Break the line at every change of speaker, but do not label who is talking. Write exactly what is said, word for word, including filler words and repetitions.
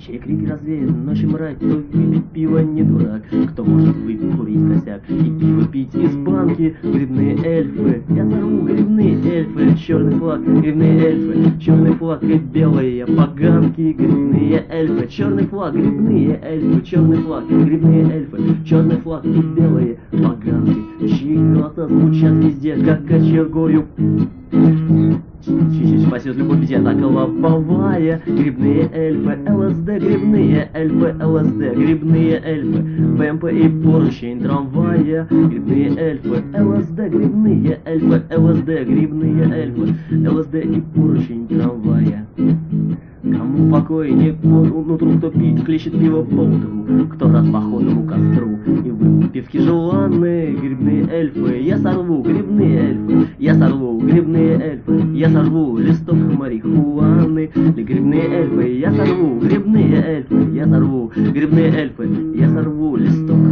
чей крик развеет ночи мрак, кто выпить пиво не дурак, кто может выпить, курить косяк и пиво пить из банки. Грибные эльфы, я сорву грибные эльфы, черный флаг, грибные эльфы, черный флаг и белые поганки. Грибные эльфы, черный флаг, грибные эльфы, черный флаг, грибные эльфы, черный флаг и белые поганки, чьи голоса звучат везде, как кочергою. Чуть-чуть спасет любовь, ведь я так лобовая. Грибные эльфы, ЛСД, грибные эльфы, ЛСД, грибные эльфы, БМП и поручень трамвая. Грибные эльфы, ЛСД, грибные эльфы, ЛСД, грибные эльфы, ЛСД и поручень трамвая. Кому покой не нутру, кто пить, клещет пиво по утру, кто рад походному костру и выпивки желанные. Грибные эльфы, я сорву грибные эльфы, я сорву грибные эльфы, я сорву листок марихуаны. Грибные эльфы, я сорву грибные эльфы, я сорву грибные эльфы, я сорву листок